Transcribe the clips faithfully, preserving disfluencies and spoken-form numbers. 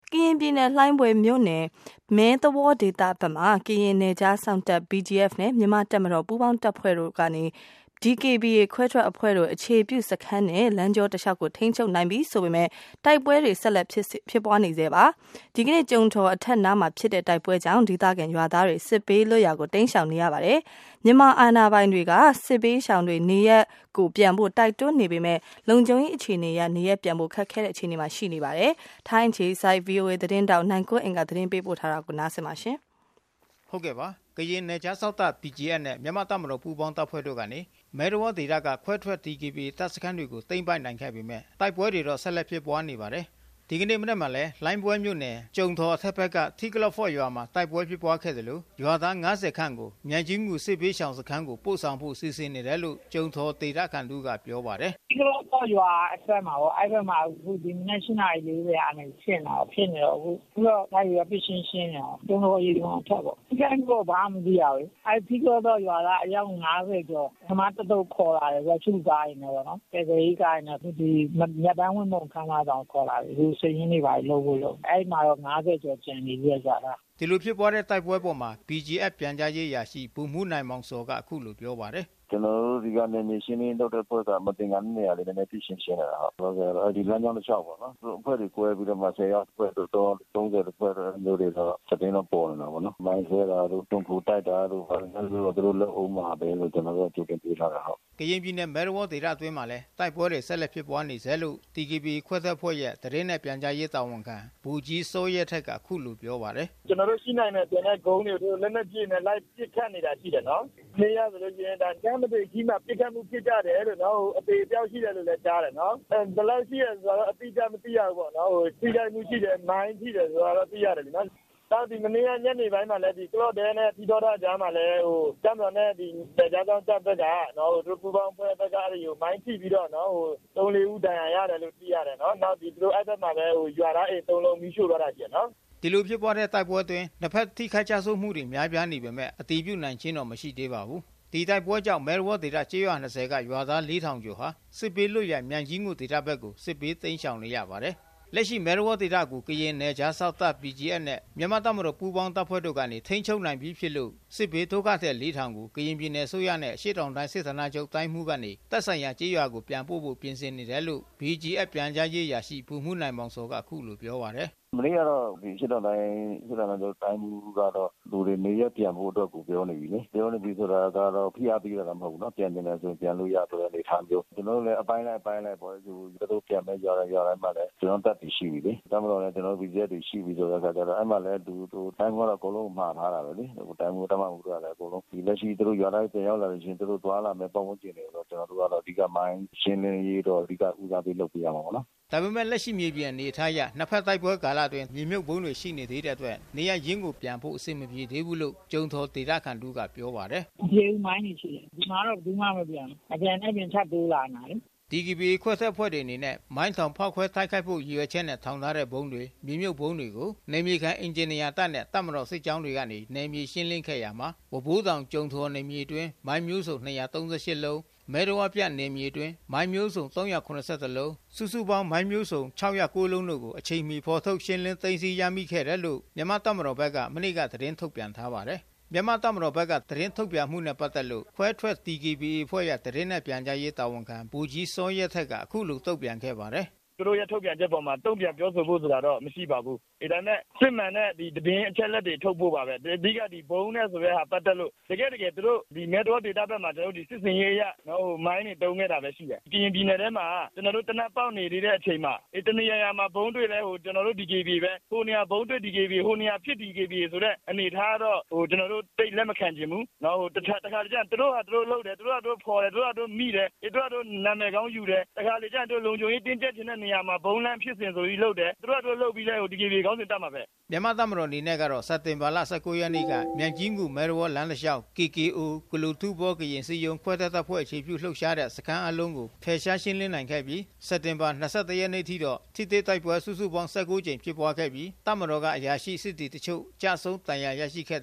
ကရင်ပြည်နယ်လှိုင်းဘွဲမြို့နယ်မဲသဝေါ်ဒေသဘက်မှာကရင်နယ်ခြားစောင့်တပ် B G F နဲ့မြန်မာတပ်မတော်ပူးပေါင်းတပ်ဖွဲ့တို့ကနေ D K B A ခွဲထွက်အဖွဲ့တို့အခြေပြုစခန်းနဲ့လမ်းကြောတလျှောက်ကိုထိန်းချုပ်နိုင်ပြီဆိုပေမဲ့တိုက်ပွဲတွေဆက်လက်ဖြစ်ဖြစ်ပွားနေသေးပါဒီကနေ့ကြုံထော်အထက်နားမှာဖြစ်တဲ့တိုက်ပွဲကြောင့်ဒေသခံရွာသားတွေစစ်ပေးလွတ်ရာကိုတိမ်းရှောင်နေရပါတယ်မြန်မာအာဏာပိုင်တွေကစစ်ပေးရှောင်တွေနေရက်ကိုပြန်ဖို့တိုက်တွန်းနေပေမဲ့လုံခြုံရေးအခြေအနေရနေရက်ပြန်ဖို့ခက်ခဲတဲ့အခြေအနေမှာရှိနေပါတယ်ထိုင်းအခြေစိုက် V O A သတင်းတောက်နိုင်ကွန်းအင်ကသတင်းပေးပို့ထားတာကိုနားဆင်ပါရှင်ဟုတ်ကဲ့ပါကရင်နယ်ခြားစောင့်တပ် B G F နဲ့မြန်မာတပ်မတော်ပူးပေါင်းတပ်ဖွဲ့တို့ကနေမဲရဝဒေသကခွဲထွက် D K B A တပ်စခန်းတွေကိုသိမ်းပိုက်နိုင်ခဲ့ပေမဲ့တိုက်ပွဲတွေတော့ဆက်လက်ဖြစ်ပွားနေပါတယ်ဒီကနေ့မနက်မှာလဲလိုင်းပွဲမြို့နယ်ကျုံထော်အထက်ဘက်ကထီကလော့ဖော့ရွာမှာတိုက်ပွဲဖြစ်ပွားခဲ့တယ်လို့ရွာသား၅၀ခန့်ကိုမြန်ကြီးငူစစ်ပေးရှောင်စခန်းကိုပို့ဆောင်ဖို့စီစဉ်နေတယ်လို့ကျုံထော်ဒေသခံတို့ကပြောပါတယ်ထီကလော့ဖော့ရွာအထက်မှာရောအဲ့ဘက်မှာအခုဒီ National လေးတွေအနေနဲ့ရှင်းတာဖြစ်နေတော့အခုပြီးတော့ဒါရွာပြရှင်းရှင်းနေအောင်ကျုံထော်ရေကောင်ထက်ပေါ့ဒီကတော့ဘာမှမသိရဘူးအဲ့ထီကလော့တော့ရွာသားအယောက်၅၀ကျော်ဓမ္မတတုတ်ခေါ်လာတယ်ဆိုချူကားနေတယ်ပေါ့နော်ပေပေကားနေဒီမြတ်တန်းဝင်းမုံခမ်းမဆောင်ခေါ်လာတယ်ဒီစင်းရင်းနေပါလို့လို့လို့အဲ့မှာတော့၅၀ကျော်ကျန်နေရကြတာဒီလိုဖြစ်ပွားတဲ့တိုက်ပွဲပေါ်မှာ B G F ပြန်ကြားရေးရာရှိဘူမှုနိုင်မောင်စောကအခုလိုပြောပါတယ်ကျွန်တော်တို့ဒီကနေနေရှင်းနေတော့တဲ့ဖွဲ့ကမတင်ကန်နေရလေနည်းနည်းပြရှင်းရှင်းနေတာဟုတ်ကဲ့အဲဒီလမ်းကြောင်းတစ်လျှောက်ပေါ့နော်အဖွဲ့တွေကွဲပြီးတော့မှဆယ်ယောက်ဖွဲ့တော့သုံးဆယ်ဖွဲ့မျိုးတွေတော့စတင်တော့ပေါ်နေတာပေါ့နော်မိုင်းဆွဲတာတို့တုံဖူတိုက်တာတို့ဘာလို့တို့လက်အောင်မှာပဲလို့ကျွန်တော်တို့ကြိုတင်ပေးထားတာဟုတ်ကရင်ပြည်နယ်မဲရဝဒေသအတွင်းမှာလဲတိုက်ပွဲတွေဆက်လက်ဖြစ်ပွားနေဆဲလို့ D K B ခွဲသက်ဖွဲ့ရဲ့တရင်နဲ့ပြန်ကြားရေးတာဝန်ခံဘူကြီးစိုးရဲထက်ကအခုလိုပြောပါတယ်ကျွန်တော်တို့ရှိနိုင်တဲ့ပြန်တဲ့ဂုံးတွေတို့လက်နဲ့ပြည့်နဲ့လိုက်ပစ်ခတ်နေတာရှိတယ်နော်နေရဆိုလို့ရှိရင်ဒါတမ်းမတွေကြီးမှပစ်ခတ်မှုဖြစ်ကြတယ်လို့နော်အသေးပြောက်ရှိတယ်လို့လည်းကြားတယ်နော်အဲဘယ်လောက်ရှိရဆိုတော့အတိအကျမသိရဘူးပေါ့နော်ဟိုထိခိုက်မှုရှိတယ်မိုင်းရှိတယ်ဆိုတော့သိရတယ်နော်တောက်ဒီမနေ့ညနေပိုင်းမှာလည်းဒီကလော့ဒဲနဲ့ဒီတော်တာကြားမှာလည်းဟိုတမ်းတော်နဲ့ဒီကြားကြောင်းတပ်ဘက်ကနော်ဟိုပူပေါင်းဖွဲ့ဘက်ကအဲ့ဒီဟိုမိုင်းထိပြီးတော့နော်ဟိုသုံးလေးဦးတန်ရရတယ်လို့သိရတယ်နော်နောက်ဒီသူတို့အဲ့ဘက်မှာလည်းဟိုရွာသားအိမ်သုံးလုံးမီးရှို့သွားတာရှိတယ်နော်ဒီလိုဖြစ်ပွားတဲ့တိုက်ပွဲအတွင်းနှစ်ဖက်ထိခိုက်ကြဆုပ်မှုတွေများပြားနေပေမဲ့အတီးပြုတ်နိုင်ခြင်းတော့မရှိသေးပါဘူးဒီတိုက်ပွဲကြောင့်မဲရဝဒေသကျေးရွာ၂၀ကရွာသား၄ထောင်ကျော်ဟာစစ်ပေးလွတ်ရမြန်ကြီးငုဒေသဘက်ကိုစစ်ပေးသိမ်းရှောင်နေရပါတယ်လက်ရှိမဲရဝဒေသကိုကရင်နယ်ခြားစောင့်တပ် B G F နဲ့မြန်မာတပ်မတော်ပူးပေါင်းတပ်ဖွဲ့တို့ကနေထိန်းချုပ်နိုင်ပြီးဖြစ်လို့စစ်ပေးဒုက္ခသည်၄ထောင်ကိုကရင်ပြည်နယ်ဆိုရနဲ့အရှေ့တောင်တိုင်းစစ်ဌာနချုပ်တိုင်းမှုကနေတပ်ဆိုင်ရာကျေးရွာကိုပြန်ပို့ဖို့ပြင်ဆင်နေတယ်လို့ B G F ပြန်ကြားရေးရာရှိဘူမှုနိုင်မောင်စောကအခုလိုပြောပါတယ်မနေ့ကတော့ဒီရှစ်တော်တိုင်းစစ်တော်တိုင်းတိုင်းမှုကတော့လူတွေနေရပြန်ဖို့အတွက်ကိုပြောနေပြီလေပြောနေပြီဆိုတာကတော့ဖိအားပေးတာမဟုတ်ဘူးเนาะပြန်နေတယ်ဆိုရင်ပြန်လို့ရဆိုတဲ့အနေထားမျိုးကျွန်တော်တို့လည်းအပိုင်းလိုက်အပိုင်းလိုက်ပေါ့သူတို့ပြန်မဲ့ကြော်ရရတိုင်းမှာလည်းကျွန်တော်တက်တည်ရှိပြီလေတမတော်လည်းကျွန်တော်ဗီဇက်တွေရှိပြီဆိုတော့အခါကျတော့အဲ့မှာလည်းသူတို့တိုင်းကတော့အကုန်လုံးမှားထားတာပဲလေဟိုတိုင်းမှုတမမှုတို့ကလည်းအကုန်လုံးဒီလက်ရှိသူတို့ရွာတိုင်းပြန်ရောက်လာလို့ရှင်သူတို့သွားလာမဲ့ပုံမှန်ကျင်နေတော့ကျွန်တော်တို့ကတော့အဓိကမိုင်းရှင်းလင်းရေးတော့အဓိကဦးစားပေးလုပ်ပြရမှာပေါ့နော်ဒါပေမဲ့လက်ရှိမြေပြင်အနေထားအရနှစ်ဖက်တိုက်ပွဲကာလအတွင်းမြေမြုပ်ဘုံတွေရှိနေသေးတဲ့အတွက်နေရရင်းကိုပြန်ဖို့အဆင်မပြေသေးဘူးလို့ကျုံထော်ဒေသခံတို့ကပြောပါတယ်။ဒီမိုင်းနေရှိတယ်ဒီမှာတော့ဘူးမှမပြန်အပြန်နဲ့ပြန်ချက်တိုးလာနာလေ D K B A ခွဲသက်ဖွဲ့တွေအနေနဲ့မိုင်းထောင်ဖောက်ခွဲတိုက်ခိုက်ဖို့ရည်ရွယ်ချက်နဲ့ထောင်ထားတဲ့ဘုံတွေမြေမြုပ်ဘုံတွေကိုနေမြေခံအင်ဂျင်နီယာတပ်နဲ့တပ်မတော်စစ်ကြောင်းတွေကနေနေမြေရှင်းလင်းခဲ့ရမှာဝဘိုးတောင်ကျုံထော်နေမြေတွင်မိုင်းမျိုးစုံ၂၃၈လုံးမဲတော်အပြတ်နေမြေတွင်မိုင်းမျိုးစုံ၃၇၁လုံးစုစုပေါင်းမိုင်းမျိုးစုံ၆၀၉လုံးတို့ကိုအချိန်မီဖော်ထုတ်ရှင်းလင်းသိမ်းဆည်းရမိခဲ့တယ်လို့မြန်မာတပ်မတော်ဘက်ကမနေ့ကသတင်းထုတ်ပြန်ထားပါတယ်မြန်မာတပ်မတော်ဘက်ကသတင်းထုတ်ပြန်မှုနဲ့ပတ်သက်လို့ခွဲထွက် D K B A ဖွဲ့ရသတင်းနဲ့ပြန်ကြားရေးတာဝန်ခံဘူကြီးစောရဲထက်ကအခုလိုတုံ့ပြန်ခဲ့ပါတယ်သူတို့ရဲ့ထုတ်ပြန်ချက်ပေါ်မှာတုံ့ပြန်ပြောဆိုဖို့ဆိုတာတော့မရှိပါဘူး။ဒါနဲ့စစ်မှန်တဲ့ဒီတည်င်းအချက်လက်တွေထုတ်ဖို့ပါပဲ။အဓိကဒီဘုံနဲ့ဆိုရဲဟာပတ်သက်လို့တကယ်တကယ်သူတို့ဒီမဲတော်ဒေတာဘက်မှာကျွန်တော်တို့ဒီစစ်စင်ရေးရနော်ဟိုမိုင်းတွေတုံးခဲ့တာပဲရှိတယ်။ကရင်ပြည်နယ်ထဲမှာကျွန်တော်တို့တနက်ပေါက်နေတဲ့အချိန်မှာအဲတနေရာရာမှာဘုံတွေလဲဟိုကျွန်တော်တို့ D K B ပဲဟိုနေရာဘုံတွေ D K B ဟိုနေရာဖြစ် D K B ဆိုတဲ့အနေထားတော့ဟိုကျွန်တော်တို့တိတ်လက်မခံချင်ဘူး။နော်ဟိုတခါတခါကြံသူတို့ဟာသူတို့လုပ်တယ်သူတို့ဟာသူတို့ဖော်တယ်သူတို့ဟာသူတို့မိတယ်သူတို့ဟာသူတို့နာမည်ကောင်းယူတယ်တခါလေကြံသူတို့လုံခြုံရေးတင်းကျပ်ခြင်းတဲ့နေရာမှာဘုံလမ်းဖြစ်စဉ်ဆိုပြီးလုပ်တယ်သူတို့ကလုပ်ပြီးလဲဟို D K B ကောင်းစင်တက်မှာပဲမြန်မာတပ်မတော်အနေနဲ့ကတော့စက်တင်ဘာလ၁၉ရက်နေ့ကမြန်ကြီးငူမဲရဝလမ်းတစ်လျှောက် K K O ကလူထုဘောကရင်စီယုံခွဲသက်တပ်ဖွဲ့အခြေပြုလှုပ်ရှားတဲ့စခန်းအလုံးကိုဖယ်ရှားရှင်းလင်းနိုင်ခဲ့ပြီးစက်တင်ဘာ၂၁ရက်နေ့ထိတော့ထိသေးတိုက်ပွဲစုစုပေါင်း၁၉ကြိမ်ဖြစ်ပွားခဲ့ပြီးတပ်မတော်ကအရာရှိစစ်တီတချို့ကြာဆုံးတန်ရာရရှိခဲ့တယ်လို့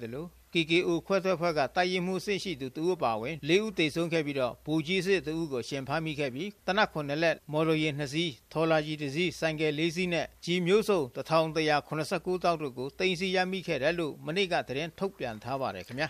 K K O ခွဲထွက်ဖွဲ့ကတိုက်ရင်မှုစစ်ရှိသူတူအပါဝင်လေးဦးသေဆုံးခဲ့ပြီးတော့ဘူကြီးစစ်တူကိုရှင်ဖမ်းမိခဲ့ပြီးတနက်ခုနှစ်လက်မော်တော်ယာဉ်နှစ်စီးထော်လာကြီးတစ်စီးဆိုင်ကယ်လေးစီးနဲ့ကြီးမျိုးစုံတစ်ထောင်တစ်ရာခုနှစ်ဆယ့်ကိုးတောက်တို့ကိုတင်စီရမိခဲ့တယ်လို့မနေ့ကသတင်းထုတ်ပြန်ထားပါတယ်ခင်ဗျာ